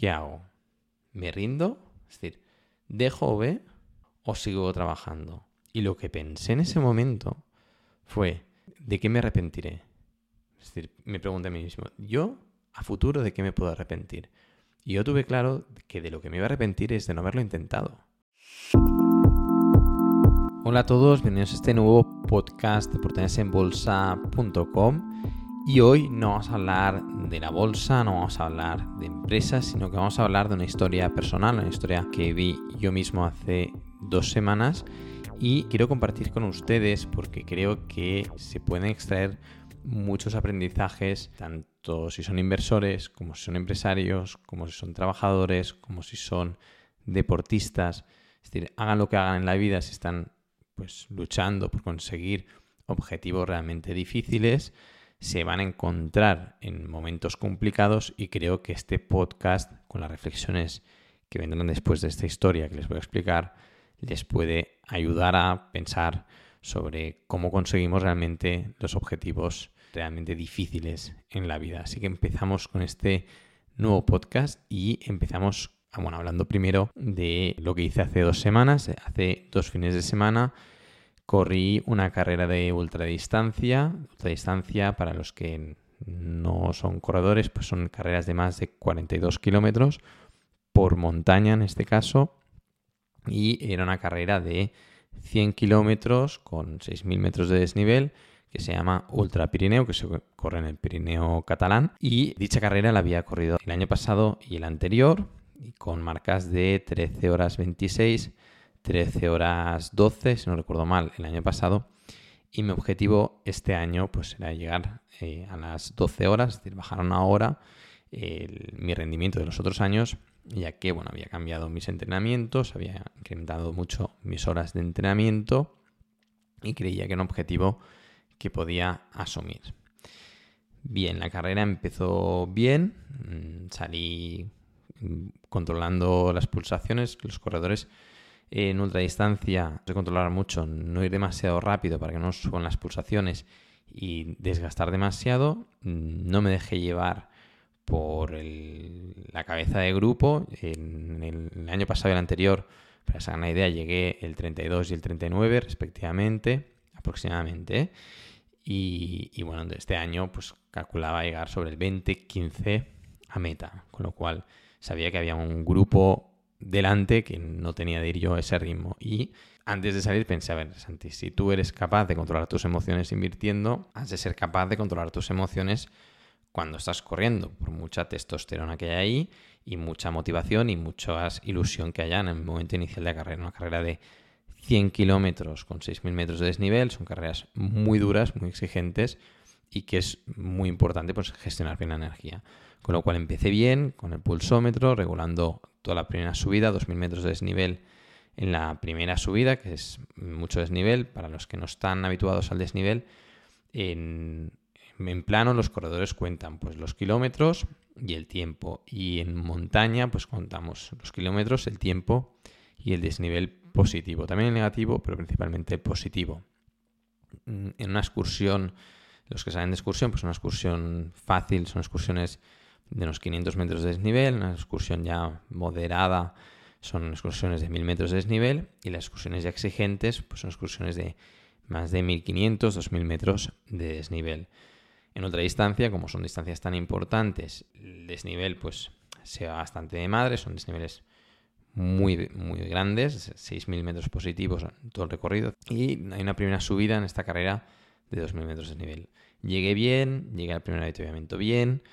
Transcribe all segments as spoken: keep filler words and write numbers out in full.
¿qué hago? ¿Me rindo? Es decir, ¿dejo O B o sigo trabajando? Y lo que pensé en ese momento fue, ¿de qué me arrepentiré? Es decir, me pregunté a mí mismo, ¿yo a futuro de qué me puedo arrepentir? Y yo tuve claro que de lo que me iba a arrepentir es de no haberlo intentado. Hola a todos, bienvenidos a este nuevo podcast de oportunidades en bolsa punto com. Y hoy no vamos a hablar de la bolsa, no vamos a hablar de empresas, sino que vamos a hablar de una historia personal, una historia que vi yo mismo hace dos semanas y quiero compartir con ustedes porque creo que se pueden extraer muchos aprendizajes, tanto si son inversores, como si son empresarios, como si son trabajadores, como si son deportistas. Es decir, hagan lo que hagan en la vida, si están pues luchando por conseguir objetivos realmente difíciles, se van a encontrar en momentos complicados y creo que este podcast, con las reflexiones que vendrán después de esta historia que les voy a explicar, les puede ayudar a pensar sobre cómo conseguimos realmente los objetivos realmente difíciles en la vida. Así que empezamos con este nuevo podcast y empezamos bueno, hablando primero de lo que hice hace dos semanas. Hace dos fines de semana corrí una carrera de ultradistancia. Ultradistancia, para los que no son corredores, pues son carreras de más de cuarenta y dos kilómetros por montaña en este caso. Y era una carrera de cien kilómetros con seis mil metros de desnivel que se llama Ultra Pirineo, que se corre en el Pirineo catalán. Y dicha carrera la había corrido el año pasado y el anterior, y con marcas de trece horas veintiséis, trece horas doce, si no recuerdo mal, el año pasado. Y mi objetivo este año pues era llegar eh, a las doce horas, es decir, bajar una hora el, mi rendimiento de los otros años, ya que bueno, había cambiado mis entrenamientos, había incrementado mucho mis horas de entrenamiento y creía que era un objetivo que podía asumir. Bien, la carrera empezó bien, salí controlando las pulsaciones. Los corredores en ultradistancia se controlar mucho, no ir demasiado rápido para que no suban las pulsaciones y desgastar demasiado. No me dejé llevar por el, la cabeza de grupo. En el, el año pasado y el anterior, para que se hagan una idea, llegué el treinta y dos y el treinta y nueve respectivamente, aproximadamente, ¿eh? Y, y bueno, este año pues calculaba llegar sobre el veinte quince a meta, con lo cual sabía que había un grupo delante que no tenía de ir yo a ese ritmo. Y antes de salir pensé, a ver, Santi, si tú eres capaz de controlar tus emociones invirtiendo, has de ser capaz de controlar tus emociones cuando estás corriendo, por mucha testosterona que haya ahí y mucha motivación y mucha ilusión que haya en el momento inicial de la carrera. Una carrera de cien kilómetros con seis mil metros de desnivel, son carreras muy duras, muy exigentes y que es muy importante pues, gestionar bien la energía. Con lo cual empecé bien con el pulsómetro, regulando toda la primera subida, dos mil metros de desnivel en la primera subida, que es mucho desnivel. Para los que no están habituados al desnivel, en, en plano los corredores cuentan pues, los kilómetros y el tiempo. Y en montaña pues contamos los kilómetros, el tiempo y el desnivel positivo. También el negativo, pero principalmente el positivo. En una excursión, los que salen de excursión, pues una excursión fácil, son excursiones de unos quinientos metros de desnivel. Una excursión ya moderada son excursiones de mil metros de desnivel, y las excursiones ya exigentes pues son excursiones de más de mil quinientos, dos mil metros de desnivel. En otra distancia, como son distancias tan importantes, el desnivel pues se va bastante de madre, son desniveles muy, muy grandes, seis mil metros positivos en todo el recorrido, y hay una primera subida en esta carrera de dos mil metros de desnivel. Llegué bien, llegué al primer avituallamiento bien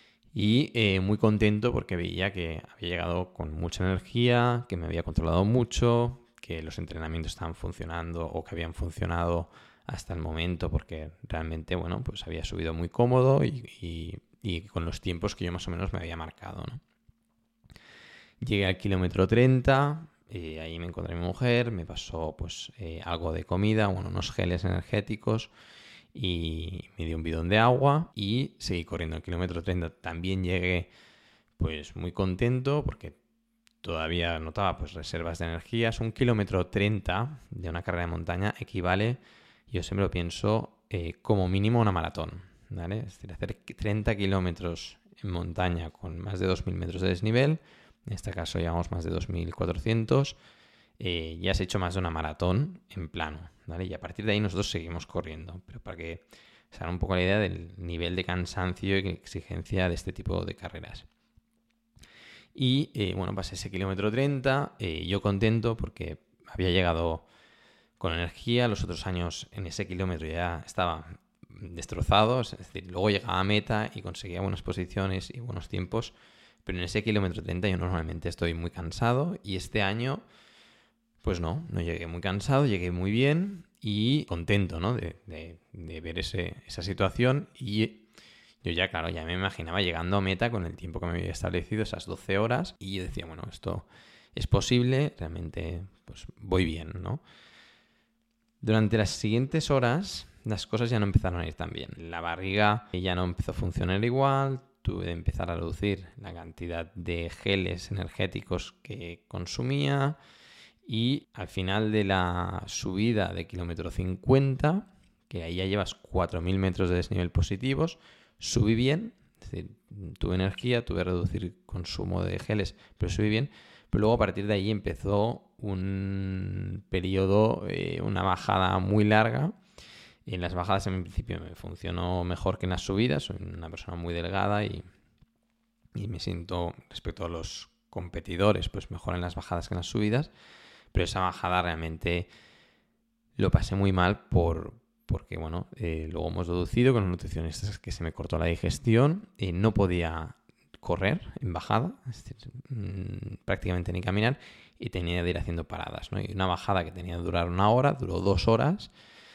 y eh, muy contento porque veía que había llegado con mucha energía, que me había controlado mucho, que los entrenamientos estaban funcionando o que habían funcionado hasta el momento, porque realmente, bueno, pues había subido muy cómodo y, y, y con los tiempos que yo más o menos me había marcado, ¿no? Llegué al kilómetro treinta, eh, ahí me encontré a mi mujer, me pasó pues eh, algo de comida, bueno, unos geles energéticos y me dio un bidón de agua y seguí corriendo. Al kilómetro treinta también llegué pues muy contento porque todavía notaba pues reservas de energías. Un kilómetro treinta de una carrera de montaña equivale, yo siempre lo pienso, eh, como mínimo a una maratón, ¿vale? Es decir, hacer treinta kilómetros en montaña con más de dos mil metros de desnivel, en este caso llevamos más de dos mil cuatrocientos, eh, ya has hecho más de una maratón en plano, ¿vale? Y a partir de ahí nosotros seguimos corriendo, pero para que se hagan un poco la idea del nivel de cansancio y exigencia de este tipo de carreras. Y eh, bueno, pasé ese kilómetro treinta, eh, yo contento porque había llegado con energía. Los otros años en ese kilómetro ya estaba destrozado, es decir, luego llegaba a meta y conseguía buenas posiciones y buenos tiempos, pero en ese kilómetro treinta yo normalmente estoy muy cansado y este año pues no, no llegué muy cansado, llegué muy bien y contento, ¿no? de, de, de ver ese, esa situación. Y yo ya, claro, ya me imaginaba llegando a meta con el tiempo que me había establecido, esas doce horas, y yo decía, bueno, esto es posible, realmente pues voy bien, ¿no? Durante las siguientes horas las cosas ya no empezaron a ir tan bien. La barriga ya no empezó a funcionar igual, tuve que empezar a reducir la cantidad de geles energéticos que consumía y al final de la subida de kilómetro cincuenta, que ahí ya llevas cuatro mil metros de desnivel positivos, subí bien, es decir, tuve energía, tuve que reducir consumo de geles, pero subí bien. Pero luego a partir de ahí empezó un periodo, eh, una bajada muy larga. Y en las bajadas en principio me funcionó mejor que en las subidas. Soy una persona muy delgada y, y me siento, respecto a los competidores, pues mejor en las bajadas que en las subidas. Pero esa bajada realmente lo pasé muy mal por, porque, bueno, eh, luego hemos deducido con los nutricionistas que se me cortó la digestión y no podía correr en bajada, es decir, mmm, prácticamente ni caminar, y tenía que ir haciendo paradas, ¿no? Y una bajada que tenía que durar una hora, duró dos horas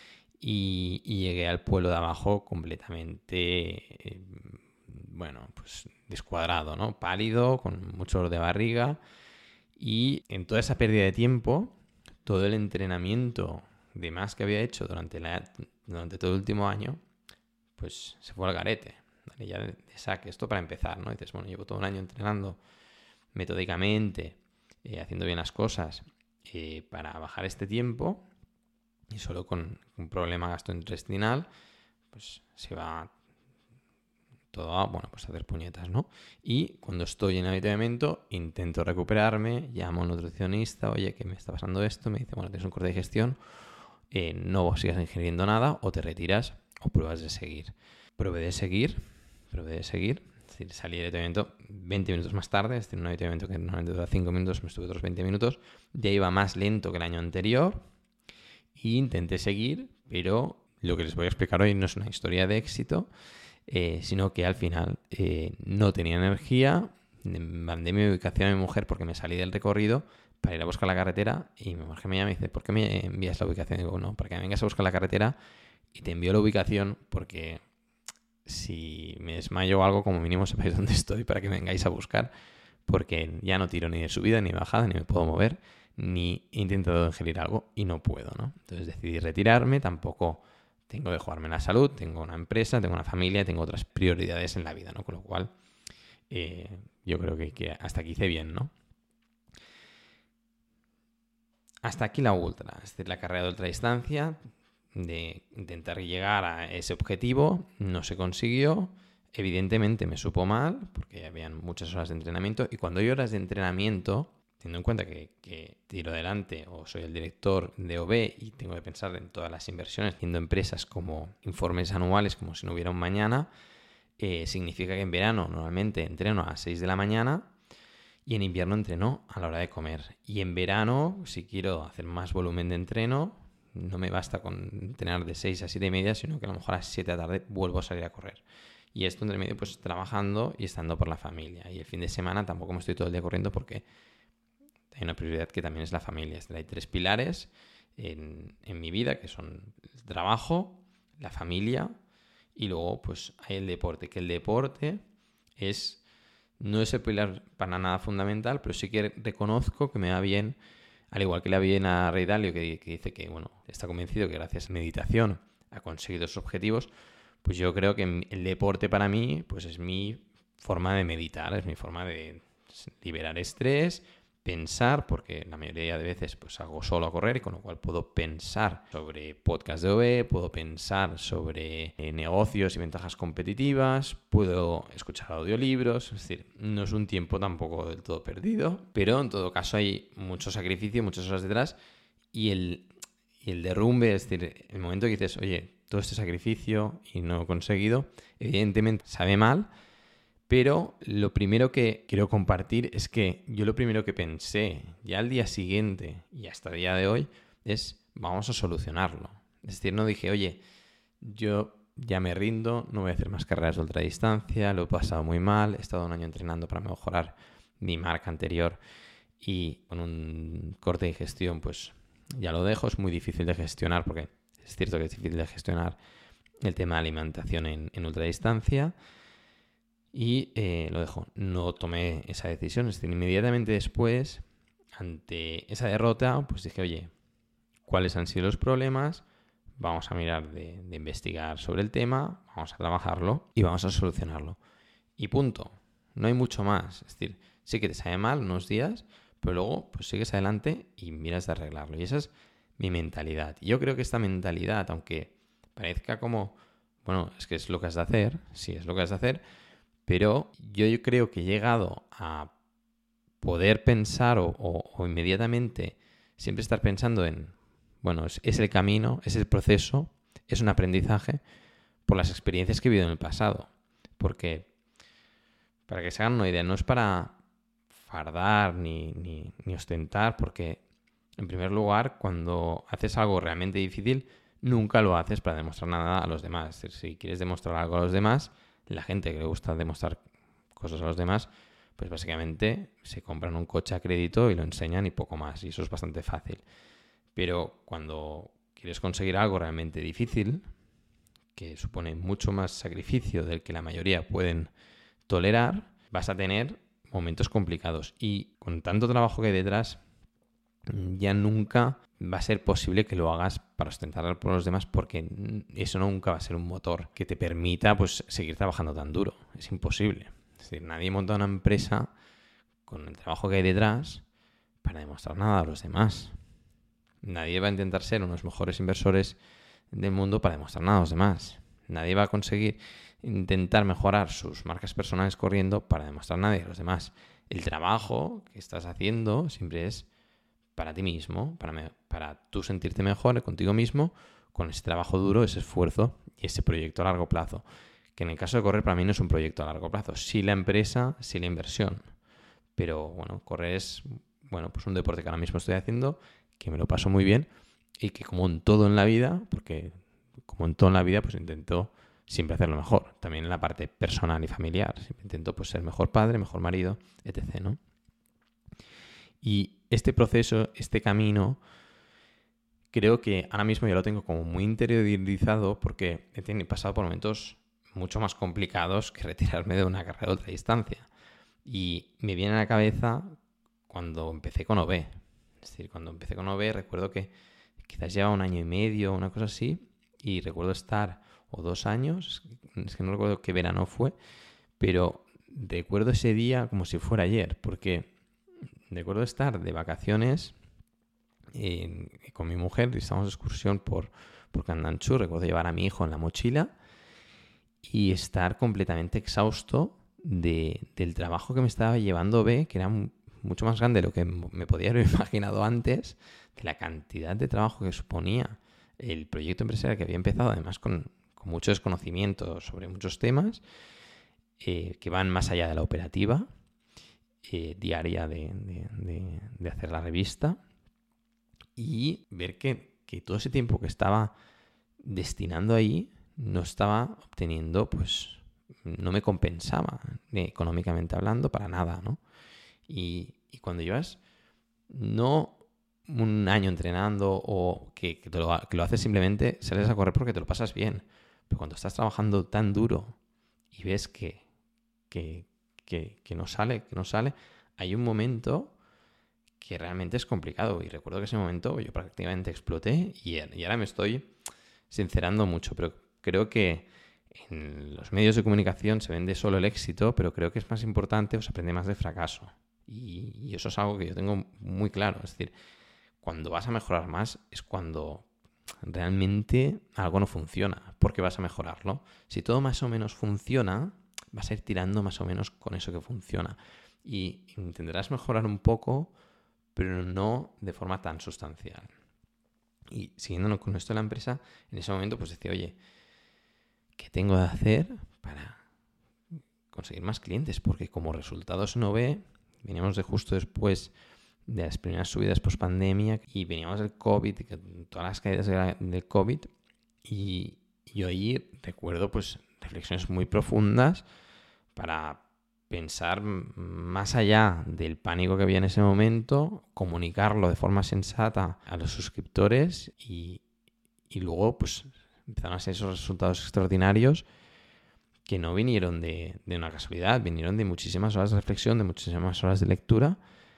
y, y llegué al pueblo de abajo completamente, eh, bueno, pues descuadrado, ¿no? Pálido, con mucho dolor de barriga, y en toda esa pérdida de tiempo, todo el entrenamiento de más que había hecho durante, la, durante todo el último año, pues se fue al garete. ¿Vale? Ya de, de saque, esto para empezar, ¿no? Y dices, bueno, llevo todo un año entrenando metódicamente, eh, haciendo bien las cosas eh, para bajar este tiempo y solo con un problema gastrointestinal, pues se va todo a, bueno, pues a hacer puñetas, ¿no? Y cuando estoy en avituallamiento, intento recuperarme, llamo a un nutricionista, oye, ¿qué me está pasando esto? Me dice, bueno, tienes un corte de digestión, eh, no sigas ingiriendo nada, o te retiras o pruebas de seguir. Probé de seguir, probé de seguir, es decir, salí del avituallamiento veinte minutos más tarde, es decir, un avituallamiento que normalmente dura cinco minutos, me estuve otros veinte minutos, ya iba más lento que el año anterior e intenté seguir, pero lo que les voy a explicar hoy no es una historia de éxito, eh, sino que al final eh, no tenía energía, mandé mi ubicación a mi mujer porque me salí del recorrido para ir a buscar la carretera y mi mujer me llama y me dice, ¿por qué me envías la ubicación? Y digo, no, para que me vengas a buscar la carretera y te envío la ubicación porque si me desmayo o algo, como mínimo sepáis dónde estoy para que me vengáis a buscar, porque ya no tiro ni de subida ni de bajada, ni me puedo mover, ni he intentado ingerir algo y no puedo, ¿no? Entonces decidí retirarme, tampoco tengo que jugarme la salud, tengo una empresa, tengo una familia, tengo otras prioridades en la vida, ¿no? Con lo cual, eh, yo creo que, que hasta aquí hice bien, ¿no? Hasta aquí la ultra, es decir, la carrera de ultradistancia, de intentar llegar a ese objetivo, no se consiguió. Evidentemente me supo mal, porque habían muchas horas de entrenamiento, y cuando hay horas de entrenamiento, teniendo en cuenta que, que tiro adelante o soy el director de O B y tengo que pensar en todas las inversiones, haciendo empresas como informes anuales como si no hubiera un mañana, eh, significa que en verano normalmente entreno a las seis de la mañana y en invierno entreno a la hora de comer. Y en verano, si quiero hacer más volumen de entreno, no me basta con entrenar de seis a siete y media, sino que a lo mejor a las siete de la tarde vuelvo a salir a correr. Y esto entre medio, pues trabajando y estando por la familia. Y el fin de semana tampoco me estoy todo el día corriendo porque hay una prioridad que también es la familia. Hay tres pilares en, en mi vida, que son el trabajo, la familia y luego pues hay el deporte. Que el deporte es, no es el pilar para nada fundamental, pero sí que reconozco que me va bien, al igual que le va bien a Ray Dalio, que, que dice que bueno, está convencido que gracias a meditación ha conseguido sus objetivos. Pues yo creo que el deporte para mí pues es mi forma de meditar, es mi forma de liberar estrés, pensar, porque la mayoría de veces pues hago solo a correr y con lo cual puedo pensar sobre podcast de O B, puedo pensar sobre eh, negocios y ventajas competitivas, puedo escuchar audiolibros, es decir, no es un tiempo tampoco del todo perdido, pero en todo caso hay mucho sacrificio, muchas horas detrás y el, y el derrumbe, es decir, el momento que dices, oye, todo este sacrificio y no lo he conseguido, evidentemente sabe mal. Pero lo primero que quiero compartir es que yo lo primero que pensé ya al día siguiente y hasta el día de hoy es vamos a solucionarlo. Es decir, no dije, oye, yo ya me rindo, no voy a hacer más carreras de ultradistancia, lo he pasado muy mal, he estado un año entrenando para mejorar mi marca anterior y con un corte de gestión pues ya lo dejo, es muy difícil de gestionar porque es cierto que es difícil de gestionar el tema de alimentación en, en ultradistancia. Y eh, lo dejo. No tomé esa decisión. Es decir, inmediatamente después, ante esa derrota, pues dije, oye, ¿cuáles han sido los problemas? Vamos a mirar de, de investigar sobre el tema, vamos a trabajarlo y vamos a solucionarlo. Y punto. No hay mucho más. Es decir, sí que te sale mal unos días, pero luego pues sigues adelante y miras de arreglarlo. Y esa es mi mentalidad. Y yo creo que esta mentalidad, aunque parezca como, bueno, es que es lo que has de hacer, sí, es lo que has de hacer, pero yo creo que he llegado a poder pensar o, o, o inmediatamente siempre estar pensando en, bueno, es, es el camino, es el proceso, es un aprendizaje por las experiencias que he vivido en el pasado. Porque, para que se hagan una idea, no es para fardar ni, ni, ni ostentar, porque en primer lugar, cuando haces algo realmente difícil, nunca lo haces para demostrar nada a los demás. Es decir, si quieres demostrar algo a los demás, la gente que le gusta demostrar cosas a los demás, pues básicamente se compran un coche a crédito y lo enseñan y poco más. Y eso es bastante fácil. Pero cuando quieres conseguir algo realmente difícil, que supone mucho más sacrificio del que la mayoría pueden tolerar, vas a tener momentos complicados. Y con tanto trabajo que hay detrás, ya nunca va a ser posible que lo hagas para ostentar por los demás, porque eso nunca va a ser un motor que te permita pues seguir trabajando tan duro. Es imposible. Es decir, nadie monta una empresa con el trabajo que hay detrás para demostrar nada a los demás. Nadie va a intentar ser uno de los mejores inversores del mundo para demostrar nada a los demás. Nadie va a conseguir intentar mejorar sus marcas personales corriendo para demostrar nada a los demás. El trabajo que estás haciendo siempre es para ti mismo, para, me, para tú sentirte mejor contigo mismo con ese trabajo duro, ese esfuerzo y ese proyecto a largo plazo. Que en el caso de correr para mí no es un proyecto a largo plazo. Sí la empresa, sí la inversión. Pero bueno, correr es bueno, pues un deporte que ahora mismo estoy haciendo, que me lo paso muy bien y que como en todo en la vida, porque como en todo en la vida pues intento siempre hacerlo mejor. También en la parte personal y familiar. Siempre intento pues ser mejor padre, mejor marido, etcétera, ¿no? Y este proceso, este camino, creo que ahora mismo ya lo tengo como muy interiorizado porque he pasado por momentos mucho más complicados que retirarme de una carrera de ultradistancia. Y me viene a la cabeza cuando empecé con O B. Es decir, cuando empecé con O B recuerdo que quizás llevaba un año y medio, una cosa así, y recuerdo estar, o dos años, es que no recuerdo qué verano fue, pero recuerdo ese día como si fuera ayer, porque recuerdo estar de vacaciones eh, con mi mujer, y estábamos de excursión por, por Candanchú, recuerdo llevar a mi hijo en la mochila y estar completamente exhausto de, del trabajo que me estaba llevando O B, que era mucho más grande de lo que me podía haber imaginado antes, de la cantidad de trabajo que suponía el proyecto empresarial que había empezado, además con, con mucho desconocimiento sobre muchos temas eh, que van más allá de la operativa eh, diaria de, de, de, de hacer la revista, y ver que, que todo ese tiempo que estaba destinando ahí no estaba obteniendo, pues no me compensaba económicamente hablando para nada, ¿no? Y, y cuando llevas no un año entrenando o que, que, te lo, que lo haces simplemente, sales a correr porque te lo pasas bien, pero cuando estás trabajando tan duro y ves que, que, que, que no sale, que no sale, hay un momento que realmente es complicado. Y recuerdo que ese momento yo prácticamente exploté y, y ahora me estoy sincerando mucho, pero creo que en los medios de comunicación se vende solo el éxito, pero creo que es más importante, o se aprende más del fracaso. Y, y eso es algo que yo tengo muy claro. Es decir, cuando vas a mejorar más es cuando realmente algo no funciona. ¿Por qué vas a mejorarlo? Si todo más o menos funciona, vas a ir tirando más o menos con eso que funciona. Y intentarás mejorar un poco, pero no de forma tan sustancial. Y siguiendo con esto de la empresa, en ese momento pues decía, oye, ¿qué tengo de hacer para conseguir más clientes? Porque como resultados no ve, veníamos de justo después de las primeras subidas post pandemia y veníamos del COVID, todas las caídas del COVID, y yo ahí recuerdo pues reflexiones muy profundas para pensar más allá del pánico que había en ese momento, comunicarlo de forma sensata a los suscriptores y, y luego pues empezaron a ser esos resultados extraordinarios que no vinieron de, de una casualidad, vinieron de muchísimas horas de reflexión, de muchísimas horas de lectura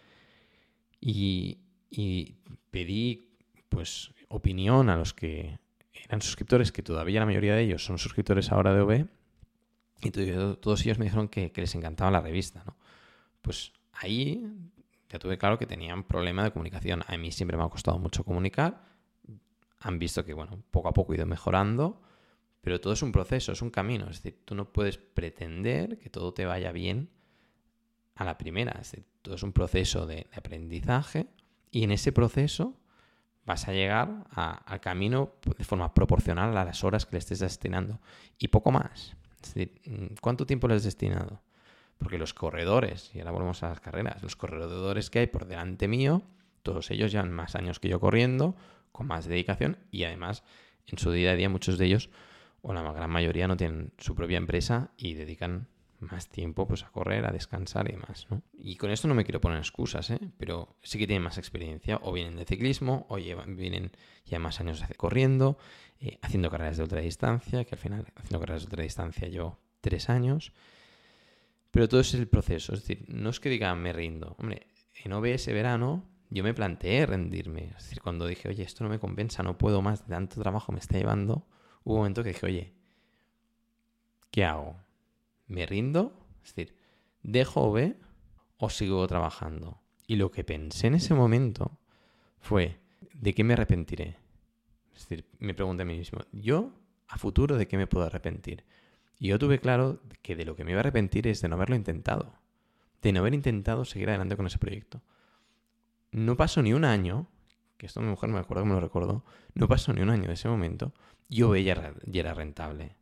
y, y pedí pues opinión a los que eran suscriptores, que todavía la mayoría de ellos son suscriptores ahora de O B, y todos ellos me dijeron que, que les encantaba la revista, ¿no? Pues ahí ya tuve claro que tenían problema de comunicación. A mí siempre me ha costado mucho comunicar. Han visto que, bueno, poco a poco he ido mejorando, pero todo es un proceso, es un camino. Es decir, tú no puedes pretender que todo te vaya bien a la primera. Es decir, todo es un proceso de, de aprendizaje y en ese proceso vas a llegar a, al camino de forma proporcional a las horas que le estés destinando y poco más. Es decir, ¿cuánto tiempo le has destinado? Porque los corredores, y ahora volvemos a las carreras, los corredores que hay por delante mío, todos ellos llevan más años que yo corriendo, con más dedicación y además en su día a día muchos de ellos, o la gran mayoría, no tienen su propia empresa y dedican más tiempo pues a correr, a descansar y demás, ¿no? Y con esto no me quiero poner excusas, ¿eh? Pero sí que tienen más experiencia, o vienen de ciclismo, o llevan, vienen ya más años corriendo, eh, haciendo carreras de ultradistancia, que al final haciendo carreras de ultradistancia yo tres años. Pero todo es el proceso, es decir, no es que diga me rindo. Hombre, en O B ese verano yo me planteé rendirme. Es decir, cuando dije, oye, esto no me compensa, no puedo más, de tanto trabajo me está llevando, hubo un momento que dije, oye, ¿qué hago? ¿Me rindo? Es decir, ¿dejo O B o sigo trabajando? Y lo que pensé en ese momento fue, ¿de qué me arrepentiré? Es decir, me pregunté a mí mismo, ¿yo a futuro de qué me puedo arrepentir? Y yo tuve claro que de lo que me iba a arrepentir es de no haberlo intentado. De no haber intentado seguir adelante con ese proyecto. No pasó ni un año, que esto mi mujer me acuerdo que me lo recordó, no pasó ni un año de ese momento, yo veía y era rentable.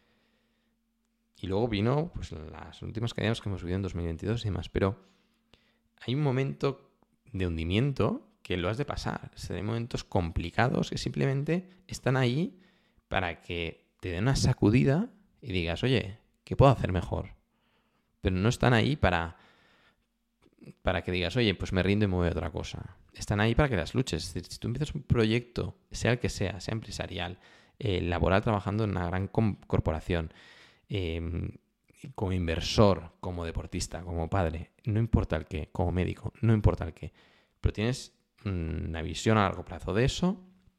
Y luego vino pues las últimas caídas que hemos subido en dos mil veintidós y demás. Pero hay un momento de hundimiento que lo has de pasar. O sea, hay momentos complicados que simplemente están ahí para que te den una sacudida y digas, oye, ¿qué puedo hacer mejor? Pero no están ahí para, para que digas, oye, pues me rindo y me voy a otra cosa. Están ahí para que las luches. Es decir, si tú empiezas un proyecto, sea el que sea, sea empresarial, eh, laboral, trabajando en una gran corporación, Eh, como inversor, como deportista, como padre, no importa el qué, como médico, no importa el qué, pero tienes una visión a largo plazo de eso,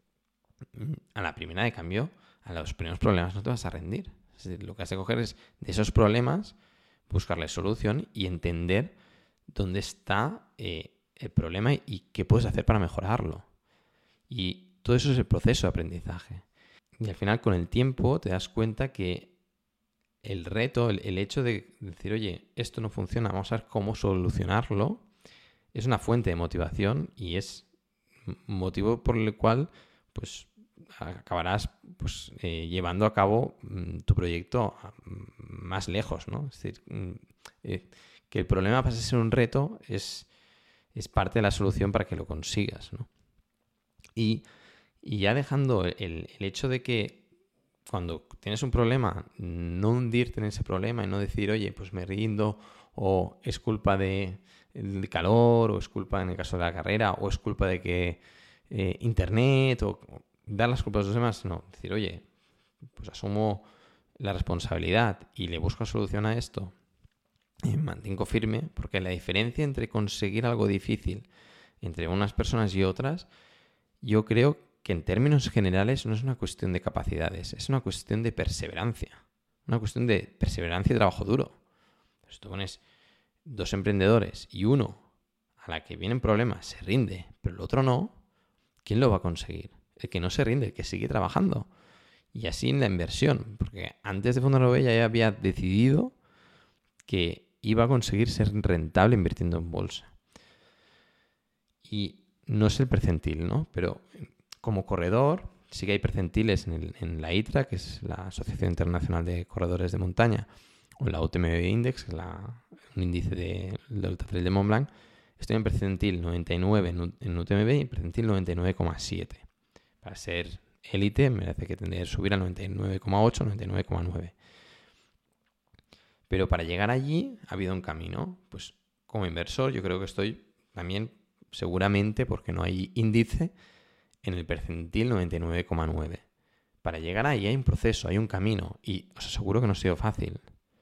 a la primera de cambio, a los primeros problemas no te vas a rendir. Es decir, lo que has de coger es de esos problemas, buscarle solución y entender dónde está eh, el problema y qué puedes hacer para mejorarlo. Y todo eso es el proceso de aprendizaje. Y al final, con el tiempo, te das cuenta que el reto, el, el hecho de decir, oye, esto no funciona, vamos a ver cómo solucionarlo, es una fuente de motivación y es motivo por el cual pues acabarás pues, eh, llevando a cabo mm, tu proyecto más lejos, ¿no? Es decir, mm, eh, que el problema pase a ser un reto es, es parte de la solución para que lo consigas, ¿no? Y, y ya dejando el, el hecho de que cuando tienes un problema, no hundirte en ese problema y no decir, oye, pues me rindo, o es culpa de, de calor, o es culpa en el caso de la carrera, o es culpa de que eh, internet, o, o dar las culpas a los demás. No, decir, oye, pues asumo la responsabilidad y le busco solución a esto y me mantengo firme, porque la diferencia entre conseguir algo difícil entre unas personas y otras, yo creo que que en términos generales no es una cuestión de capacidades, es una cuestión de perseverancia, una cuestión de perseverancia y trabajo duro. Si tú pones dos emprendedores y uno a la que vienen problemas se rinde, pero el otro no, ¿quién lo va a conseguir? El que no se rinde, el que sigue trabajando. Y así en la inversión, porque antes de fundar O V ya había decidido que iba a conseguir ser rentable invirtiendo en bolsa. Y no es el percentil, ¿no? Pero como corredor, sí que hay percentiles en, el, en la I T R A, que es la Asociación Internacional de Corredores de Montaña, o la U T M B Index, que es la, un índice de, del Ultra Trail de Mont Blanc. Estoy en percentil noventa y nueve en, en U T M B y en percentil noventa y nueve coma siete. Para ser élite merece que tendría que subir a noventa y nueve coma ocho, noventa y nueve coma nueve. Pero para llegar allí ha habido un camino. Pues como inversor yo creo que estoy también seguramente, porque no hay índice, en el percentil noventa y nueve coma nueve. Para llegar ahí hay un proceso, hay un camino, y os aseguro que no ha sido fácil.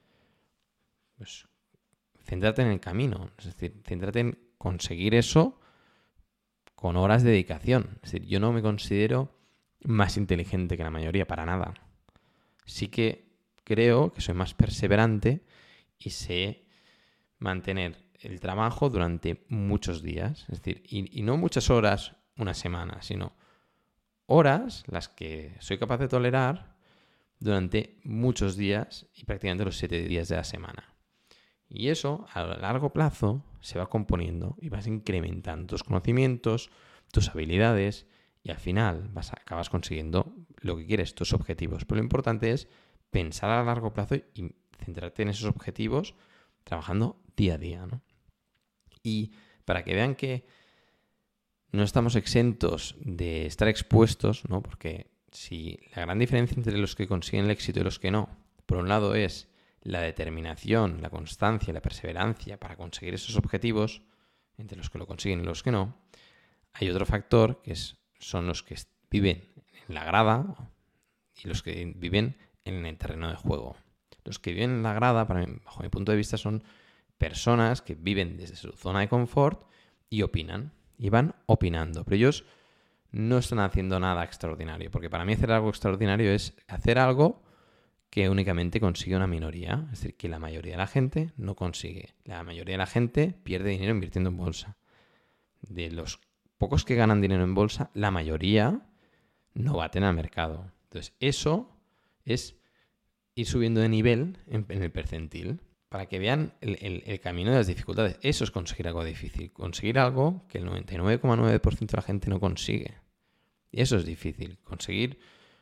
Pues céntrate en el camino, es decir, céntrate en conseguir eso con horas de dedicación. Es decir, yo no me considero más inteligente que la mayoría, para nada. Sí que creo que soy más perseverante y sé mantener el trabajo durante muchos días. Es decir, y, y no muchas horas, una semana, sino horas las que soy capaz de tolerar durante muchos días y prácticamente los siete días de la semana. Y eso, a largo plazo, se va componiendo y vas incrementando tus conocimientos, tus habilidades, y al final vas a, acabas consiguiendo lo que quieres, tus objetivos. Pero lo importante es pensar a largo plazo y centrarte en esos objetivos trabajando día a día, ¿no? Y para que vean que no estamos exentos de estar expuestos, ¿no? Porque si la gran diferencia entre los que consiguen el éxito y los que no, por un lado es la determinación, la constancia, la perseverancia para conseguir esos objetivos, entre los que lo consiguen y los que no, hay otro factor que es, son los que viven en la grada y los que viven en el terreno de juego. Los que viven en la grada, para mí, bajo mi punto de vista, son personas que viven desde su zona de confort y opinan, y van opinando, pero ellos no están haciendo nada extraordinario, porque para mí hacer algo extraordinario es hacer algo que únicamente consigue una minoría, es decir, que la mayoría de la gente no consigue. La mayoría de la gente pierde dinero invirtiendo en bolsa. De los pocos que ganan dinero en bolsa, la mayoría no baten al mercado. Entonces, eso es ir subiendo de nivel en, en el percentil para que vean el, el, el camino de las dificultades. Eso es conseguir algo difícil. Conseguir algo que el noventa y nueve coma nueve por ciento de la gente no consigue. Y eso es difícil. Conseguir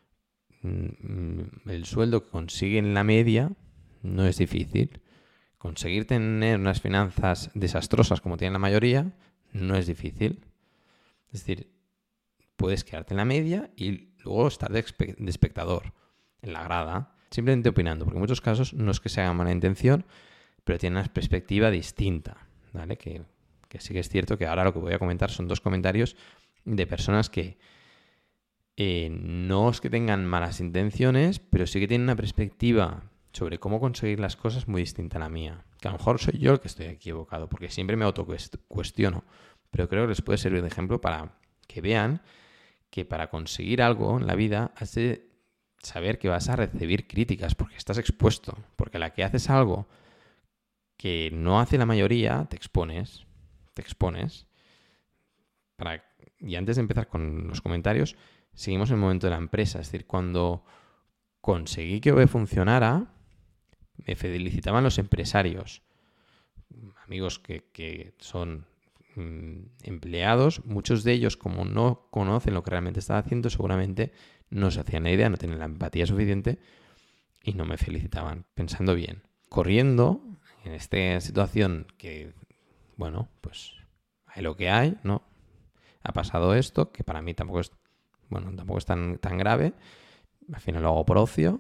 mmm, el sueldo que consiguen la media no es difícil. Conseguir tener unas finanzas desastrosas como tienen la mayoría no es difícil. Es decir, puedes quedarte en la media y luego estar de, espe- de espectador en la grada, simplemente opinando, porque en muchos casos no es que se haga mala intención, pero tiene una perspectiva distinta, ¿vale? Que, que sí que es cierto que ahora lo que voy a comentar son dos comentarios de personas que eh, no es que tengan malas intenciones, pero sí que tienen una perspectiva sobre cómo conseguir las cosas muy distinta a la mía. Que a lo mejor soy yo el que estoy equivocado, porque siempre me autocuestiono, pero creo que les puede servir de ejemplo para que vean que para conseguir algo en la vida has de saber que vas a recibir críticas porque estás expuesto, porque a la que haces algo que no hace la mayoría, te expones, te expones. Para... Y antes de empezar con los comentarios, seguimos en el momento de la empresa. Es decir, cuando conseguí que O V funcionara, me felicitaban los empresarios, amigos que, que son mmm, empleados. Muchos de ellos, como no conocen lo que realmente estaba haciendo, seguramente no se hacían la idea, no tenían la empatía suficiente y no me felicitaban, pensando bien. Corriendo, en esta situación que, bueno, pues hay lo que hay, ¿no? Ha pasado esto, que para mí tampoco es, bueno, tampoco es tan, tan grave. Al final lo hago por ocio.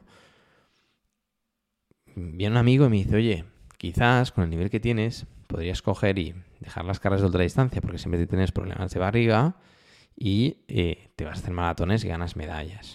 Viene un amigo y me dice, oye, quizás con el nivel que tienes podrías coger y dejar las carreras de ultradistancia porque siempre tienes problemas de barriga y eh, te vas a hacer maratones y ganas medallas.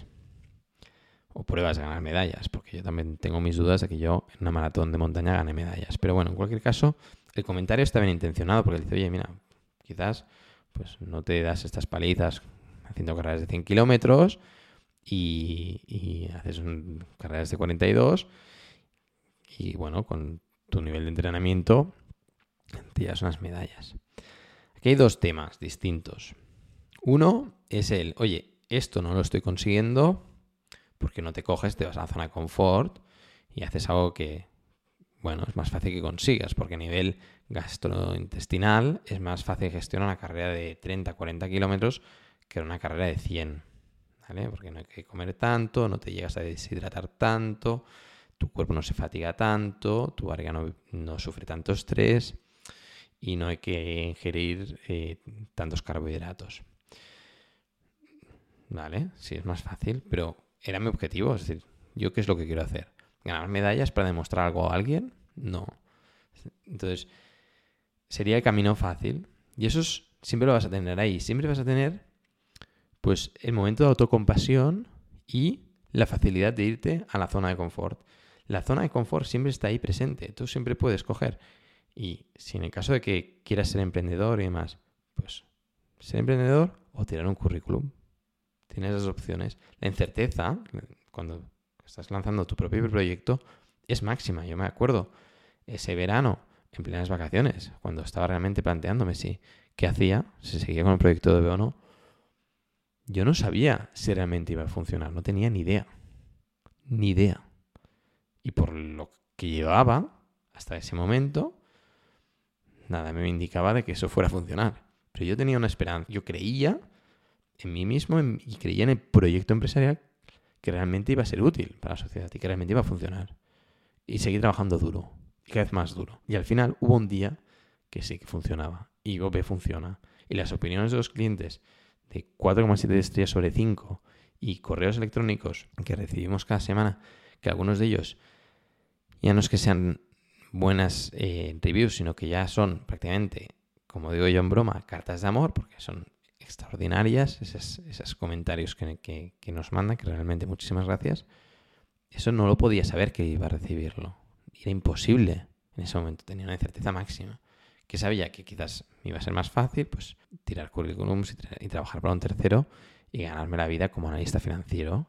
O pruebas de ganar medallas, porque yo también tengo mis dudas de que yo en una maratón de montaña gane medallas. Pero bueno, en cualquier caso, el comentario está bien intencionado porque dice, oye, mira, quizás pues no te das estas palizas haciendo carreras de cien kilómetros y, y haces un, carreras de cuarenta y dos y bueno, con tu nivel de entrenamiento te llevas unas medallas. Aquí hay dos temas distintos. Uno es el, oye, esto no lo estoy consiguiendo, porque no te coges, te vas a la zona de confort y haces algo que, bueno, es más fácil que consigas, porque a nivel gastrointestinal es más fácil gestionar una carrera de treinta a cuarenta kilómetros que una carrera de cien, ¿vale? Porque no hay que comer tanto, no te llegas a deshidratar tanto, tu cuerpo no se fatiga tanto, tu barriga no, no sufre tanto estrés y no hay que ingerir eh, tantos carbohidratos. ¿Vale? Sí, es más fácil, pero era mi objetivo. Es decir, ¿yo qué es lo que quiero hacer? ¿Ganar medallas para demostrar algo a alguien? No. Entonces, sería el camino fácil. Y eso es, siempre lo vas a tener ahí. Siempre vas a tener, pues, el momento de autocompasión y la facilidad de irte a la zona de confort. La zona de confort siempre está ahí presente. Tú siempre puedes coger. Y si en el caso de que quieras ser emprendedor y demás, pues, ser emprendedor o tirar un currículum. Tienes esas opciones. La incerteza, cuando estás lanzando tu propio proyecto, es máxima. Yo me acuerdo ese verano, en plenas vacaciones, cuando estaba realmente planteándome si qué hacía, si seguía con el proyecto de B o no, yo no sabía si realmente iba a funcionar. No tenía ni idea. Ni idea. Y por lo que llevaba hasta ese momento, nada me indicaba de que eso fuera a funcionar. Pero yo tenía una esperanza. Yo creía en mí mismo y creía en el proyecto empresarial que realmente iba a ser útil para la sociedad y que realmente iba a funcionar. Y seguí trabajando duro, y cada vez más duro. Y al final hubo un día que sí que funcionaba. Y O P funciona. Y las opiniones de los clientes de cuatro coma siete estrellas sobre cinco y correos electrónicos que recibimos cada semana, que algunos de ellos ya no es que sean buenas eh, reviews, sino que ya son prácticamente, como digo yo en broma, cartas de amor, porque son extraordinarias, esos, esos comentarios que, que, que nos mandan, que realmente muchísimas gracias. Eso no lo podía saber que iba a recibirlo. Era imposible en ese momento, tenía una incerteza máxima. Que sabía que quizás me iba a ser más fácil pues tirar currículums y, tra- y trabajar para un tercero y ganarme la vida como analista financiero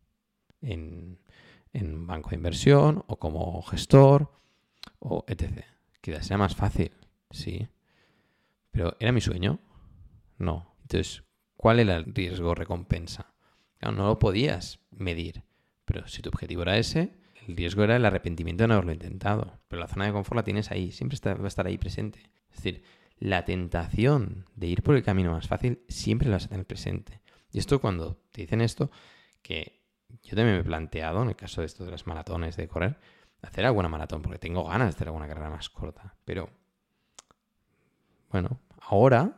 en, en un banco de inversión o como gestor o etcétera. Quizás era más fácil, sí. Pero ¿era mi sueño? No. Entonces, ¿cuál era el riesgo-recompensa? Claro, no lo podías medir, pero si tu objetivo era ese, el riesgo era el arrepentimiento de no haberlo intentado. Pero la zona de confort la tienes ahí, siempre está, va a estar ahí presente. Es decir, la tentación de ir por el camino más fácil siempre la vas a tener presente. Y esto cuando te dicen esto, que yo también me he planteado, en el caso de esto de las maratones, de correr, hacer alguna maratón, porque tengo ganas de hacer alguna carrera más corta. Pero, bueno, ahora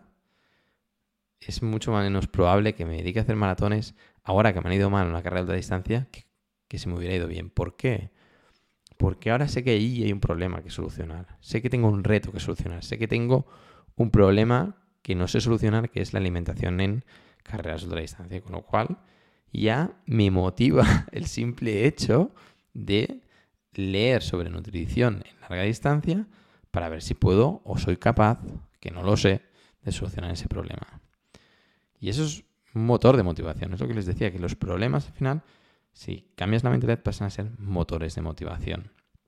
es mucho menos probable que me dedique a hacer maratones ahora que me han ido mal en una carrera de alta distancia que, que si me hubiera ido bien. ¿Por qué? Porque ahora sé que ahí hay un problema que solucionar. Sé que tengo un reto que solucionar. Sé que tengo un problema que no sé solucionar, que es la alimentación en carreras de alta distancia. Con lo cual ya me motiva el simple hecho de leer sobre nutrición en larga distancia para ver si puedo o soy capaz, que no lo sé, de solucionar ese problema. Y eso es un motor de motivación. Es lo que les decía, que los problemas al final, si cambias la mentalidad, pasan a ser motores de motivación.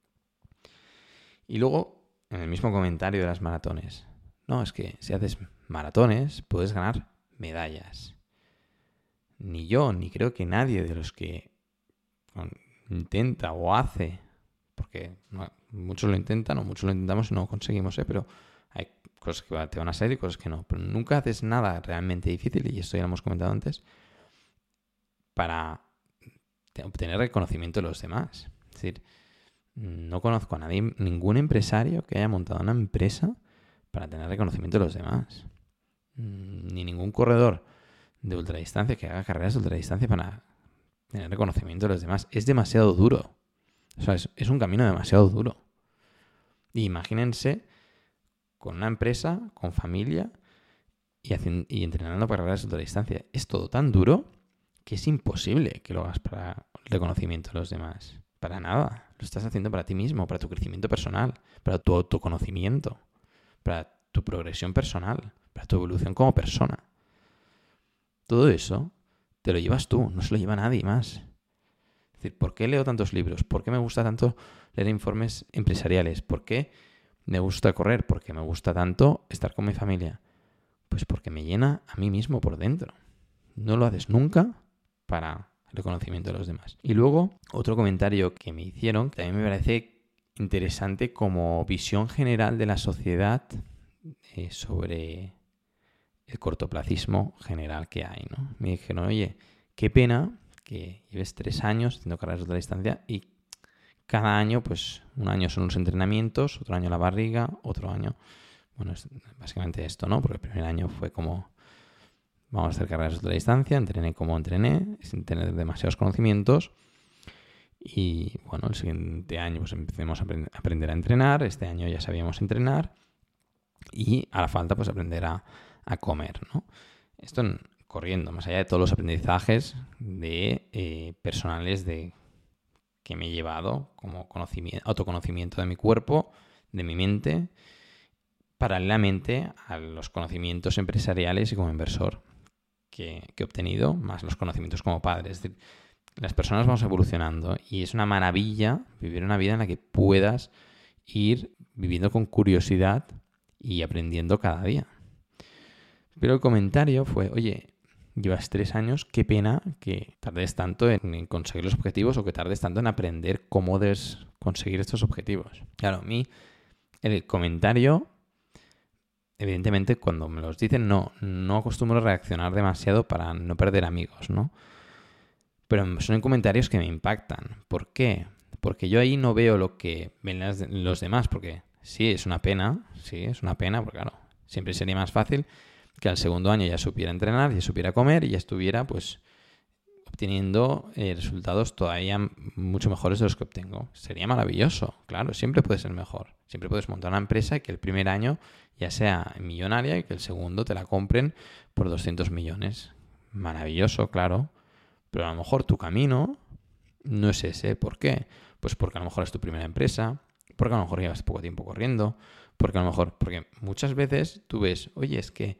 Y luego, en el mismo comentario de las maratones, no, es que si haces maratones puedes ganar medallas. Ni yo, ni creo que nadie de los que intenta o hace, porque no, muchos lo intentan o muchos lo intentamos y no lo conseguimos, ¿eh? Pero hay cosas que te van a salir y cosas que no. Pero nunca haces nada realmente difícil, y esto ya lo hemos comentado antes, para obtener reconocimiento de los demás. Es decir, no conozco a nadie, ningún empresario que haya montado una empresa para tener reconocimiento de los demás. Ni ningún corredor de ultradistancia que haga carreras de ultradistancia para tener reconocimiento de los demás. Es demasiado duro. O sea, es, es un camino demasiado duro. Y imagínense con una empresa, con familia y, haciendo, y entrenando para carreras de ultradistancia. Es todo tan duro que es imposible que lo hagas para el reconocimiento de los demás. Para nada. Lo estás haciendo para ti mismo, para tu crecimiento personal, para tu autoconocimiento, para tu progresión personal, para tu evolución como persona. Todo eso te lo llevas tú, no se lo lleva nadie más. Es decir, ¿por qué leo tantos libros? ¿Por qué me gusta tanto leer informes empresariales? ¿Por qué Me gusta correr porque me gusta tanto estar con mi familia. Pues porque me llena a mí mismo por dentro. No lo haces nunca para el reconocimiento de los demás. Y luego, otro comentario que me hicieron, que también me parece interesante como visión general de la sociedad eh, sobre el cortoplacismo general que hay, ¿no? Me dijeron, oye, qué pena que lleves tres años haciendo carreras de otra distancia y cada año, pues un año son los entrenamientos, otro año la barriga, otro año... Bueno, es básicamente esto, ¿no? Porque el primer año fue como, vamos a hacer carreras de otra distancia, entrené como entrené, sin tener demasiados conocimientos. Y bueno, el siguiente año pues empecemos a aprend- aprender a entrenar. Este año ya sabíamos entrenar. Y a la falta, pues aprender a, a comer, ¿no? Esto en, corriendo, más allá de todos los aprendizajes de eh, personales de que me he llevado como conocimiento, autoconocimiento de mi cuerpo, de mi mente, paralelamente a los conocimientos empresariales y como inversor que, que he obtenido, más los conocimientos como padre. Es decir, las personas vamos evolucionando y es una maravilla vivir una vida en la que puedas ir viviendo con curiosidad y aprendiendo cada día. Pero el comentario fue, oye, llevas tres años, qué pena que tardes tanto en conseguir los objetivos o que tardes tanto en aprender cómo debes conseguir estos objetivos. Claro, a mí el comentario... Evidentemente, cuando me los dicen, no, no acostumbro a reaccionar demasiado para no perder amigos, ¿no? Pero son comentarios que me impactan. ¿Por qué? Porque yo ahí no veo lo que ven las, los demás, porque sí, es una pena, sí, es una pena, porque claro, siempre sería más fácil que al segundo año ya supiera entrenar, ya supiera comer y ya estuviera, pues, obteniendo eh, resultados todavía mucho mejores de los que obtengo. Sería maravilloso, claro, siempre puede ser mejor. Siempre puedes montar una empresa y que el primer año ya sea millonaria y que el segundo te la compren por doscientos millones. Maravilloso, claro. Pero a lo mejor tu camino no es ese. ¿Por qué? Pues porque a lo mejor es tu primera empresa, porque a lo mejor llevas poco tiempo corriendo, porque a lo mejor... Porque muchas veces tú ves, oye, es que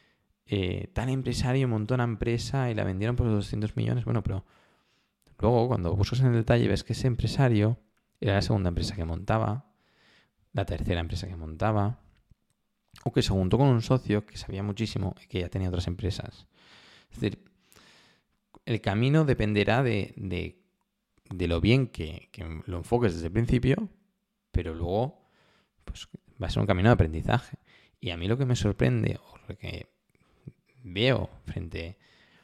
eh, tal empresario montó una empresa y la vendieron por doscientos millones. Bueno, pero luego cuando buscas en el detalle ves que ese empresario era la segunda empresa que montaba, la tercera empresa que montaba, o que se juntó con un socio que sabía muchísimo y que ya tenía otras empresas. Es decir, el camino dependerá de, de, de lo bien que, que lo enfoques desde el principio, pero luego pues, va a ser un camino de aprendizaje. Y a mí lo que me sorprende, o lo que veo frente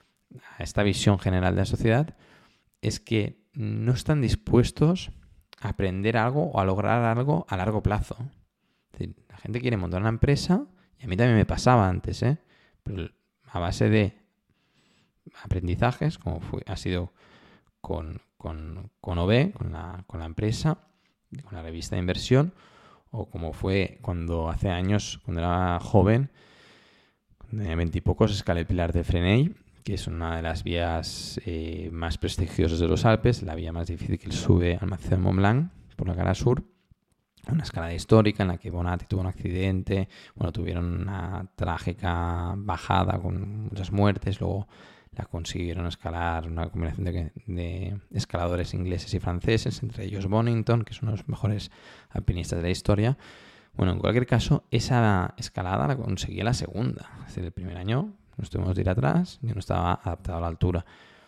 a esta visión general de la sociedad, es que no están dispuestos a aprender algo o a lograr algo a largo plazo. Es decir, la gente quiere montar una empresa, y a mí también me pasaba antes, ¿eh? Pero a base de aprendizajes, como fue, ha sido con, con, con O B, con la, con la empresa, con la revista de inversión, o como fue cuando hace años, cuando era joven, cuando tenía veintipocos, escalé el Pilar de Freney, que es una de las vías eh, más prestigiosas de los Alpes, la vía más difícil que sube al macizo del Mont Blanc, por la cara sur. Una escalada histórica en la que Bonatti tuvo un accidente, bueno, tuvieron una trágica bajada con muchas muertes, luego la consiguieron escalar una combinación de, de escaladores ingleses y franceses, entre ellos Bonington, que es uno de los mejores alpinistas de la historia. Bueno, en cualquier caso, esa escalada la conseguí la segunda. Es decir, el primer año nos tuvimos de ir atrás, yo no estaba adaptado a la altura.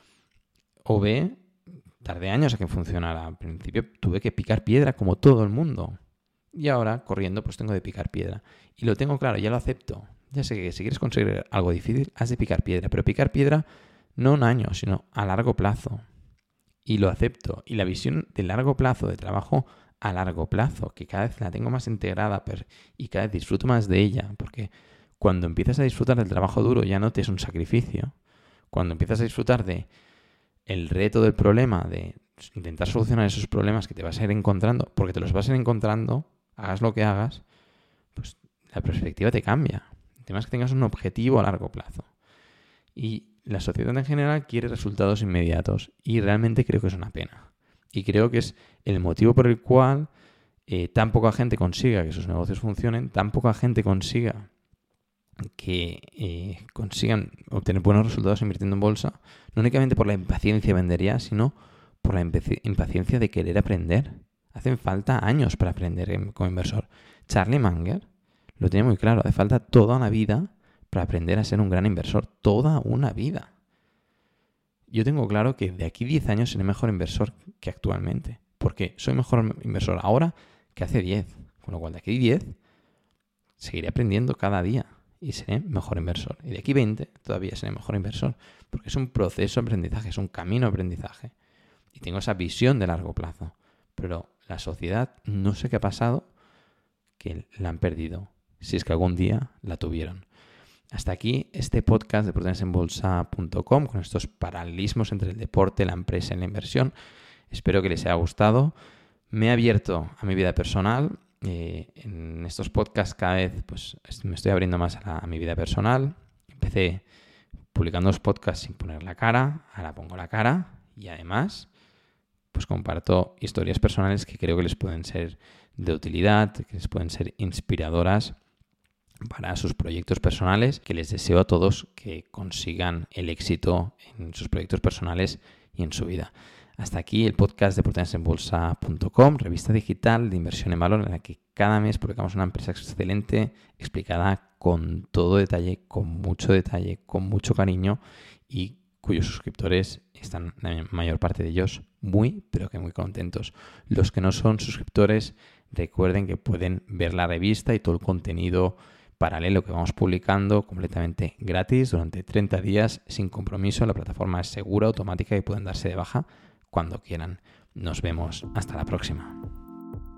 O B, tardé años a que funcionara. Al principio tuve que picar piedra como todo el mundo. Y ahora, corriendo, pues tengo de picar piedra. Y lo tengo claro, ya lo acepto. Ya sé que si quieres conseguir algo difícil, has de picar piedra. Pero picar piedra no un año, sino a largo plazo. Y lo acepto. Y la visión de largo plazo, de trabajo a largo plazo, que cada vez la tengo más integrada y cada vez disfruto más de ella. Porque cuando empiezas a disfrutar del trabajo duro, ya no te es un sacrificio. Cuando empiezas a disfrutar de el reto del problema, de intentar solucionar esos problemas que te vas a ir encontrando, porque te los vas a ir encontrando, hagas lo que hagas, pues la perspectiva te cambia. El tema es que tengas un objetivo a largo plazo. Y la sociedad en general quiere resultados inmediatos y realmente creo que es una pena. Y creo que es el motivo por el cual eh, tan poca gente consiga que sus negocios funcionen, tan poca gente consiga que eh, consigan obtener buenos resultados invirtiendo en bolsa, no únicamente por la impaciencia de vender ya, sino por la impaciencia de querer aprender. Hacen falta años para aprender como inversor. Charlie Munger lo tiene muy claro. Hace falta toda una vida para aprender a ser un gran inversor. Toda una vida. Yo tengo claro que de aquí diez años seré mejor inversor que actualmente. Porque soy mejor inversor ahora que hace diez. Con lo cual de aquí diez seguiré aprendiendo cada día y seré mejor inversor. Y de aquí veinte todavía seré mejor inversor. Porque es un proceso de aprendizaje, es un camino de aprendizaje. Y tengo esa visión de largo plazo. Pero la sociedad, no sé qué ha pasado, que la han perdido. Si es que algún día la tuvieron. Hasta aquí este podcast de oportunidades en bolsa punto com con estos paralelismos entre el deporte, la empresa y la inversión. Espero que les haya gustado. Me he abierto a mi vida personal. Eh, en estos podcasts cada vez pues, me estoy abriendo más a, la, a mi vida personal. Empecé publicando los podcasts sin poner la cara. Ahora pongo la cara y además pues comparto historias personales que creo que les pueden ser de utilidad, que les pueden ser inspiradoras para sus proyectos personales, que les deseo a todos que consigan el éxito en sus proyectos personales y en su vida. Hasta aquí el podcast de oportunidades en bolsa punto com, revista digital de inversión en valor en la que cada mes publicamos una empresa excelente, explicada con todo detalle, con mucho detalle, con mucho cariño y cuyos suscriptores están, la mayor parte de ellos, muy, pero que muy contentos. Los que no son suscriptores, recuerden que pueden ver la revista y todo el contenido paralelo que vamos publicando completamente gratis durante treinta días sin compromiso. La plataforma es segura, automática y pueden darse de baja cuando quieran. Nos vemos. Hasta la próxima.